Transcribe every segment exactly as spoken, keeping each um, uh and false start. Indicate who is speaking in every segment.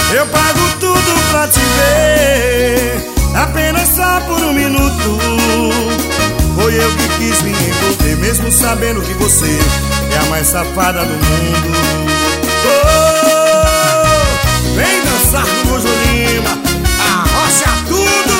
Speaker 1: Eu pago tudo pra te ver, apenas só por um minuto. Foi eu que quis me envolver, mesmo sabendo que você é a mais safada do mundo. Oh, vem dançar com o Jojo Lima, arrocha tudo.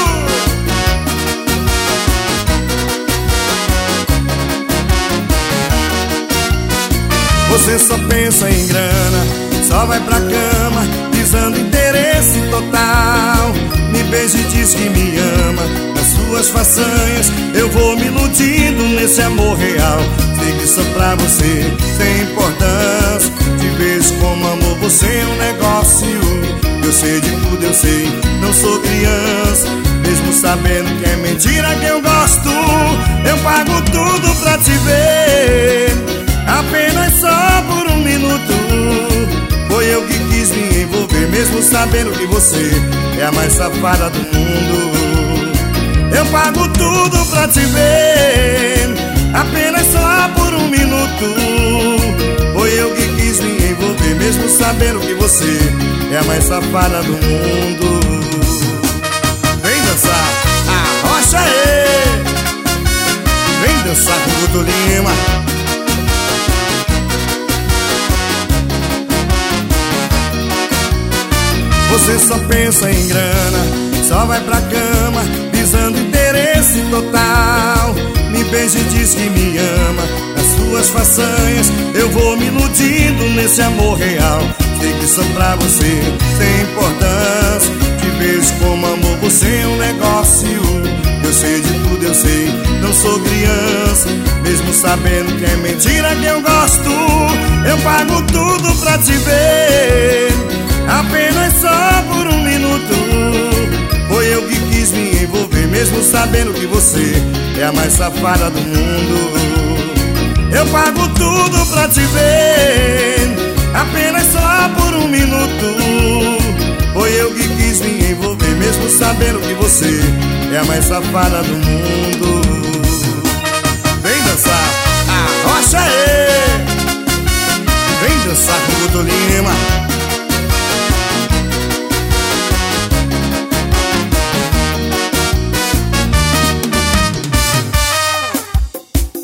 Speaker 1: Você só pensa em grana, só vai pra cama visando interesse total. Me beija e diz que me ama, nas suas façanhas eu vou me iludindo nesse amor real. Sei que só pra você tem importância, te vejo como amor, você é um negócio. Eu sei de tudo, eu sei, não sou criança, mesmo sabendo que é mentira que eu gosto. Eu pago tudo pra te ver, apenas só por um minuto. Foi eu que quis me envolver, mesmo sabendo que você é a mais safada do mundo. Eu pago tudo pra te ver, apenas só por um minuto. Foi eu que quis me envolver, mesmo sabendo que você é a mais safada do mundo. Vem dançar, arrocha aí. Vem dançar com o Jojo Lima. Você só pensa em grana, só vai pra cama visando interesse total. Me beija e diz que me ama, nas suas façanhas eu vou me iludindo nesse amor real. Sei que só pra você tem importância, te vejo como amor, você é um negócio. Eu sei de tudo, eu sei, não sou criança, mesmo sabendo que é mentira que eu gosto. Eu pago tudo pra te ver, apenas só por um minuto. Foi eu que quis me envolver, mesmo sabendo que você é a mais safada do mundo. Eu pago tudo pra te ver, apenas só por um minuto. Foi eu que quis me envolver, mesmo sabendo que você é a mais safada do mundo. Vem dançar, arrocha aí. Vem dançar com o Jojo Lima.